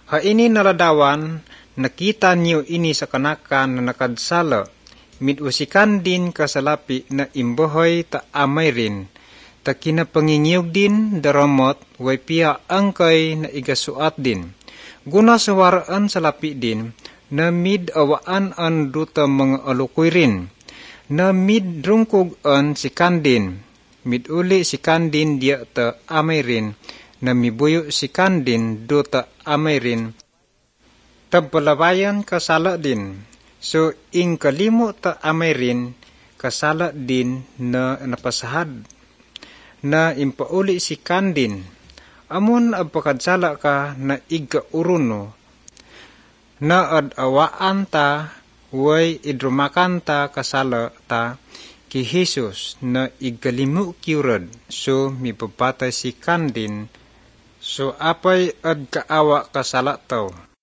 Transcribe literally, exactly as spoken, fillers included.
Ha ini naladawan, nakita niyo ini sa kanakan na nakadsala, midusikan din kasalapi na imbohoy ta amay rin, ta kinapangingiyog din daramot way piya angkay na igasuat din. Guna sawaraan salapi din, na mid awaan an duta mga alukoy rin, na mid rungkog an si kandin, mid uli si kandin dia ta amay rin, na mibuyo si kandin duta amay rin, tabalabayan kasala din. So, ing kalimo ta amay rin, kasala din na napasahad, na impauli si kandin. Amon abpakadsala ka na igauruno, na adawaan ta, way idrumakan ta kasala ta, ki Jesus na igalimu kiurad, so mipapatay si kandin, so apay ad kaawa kasala taw.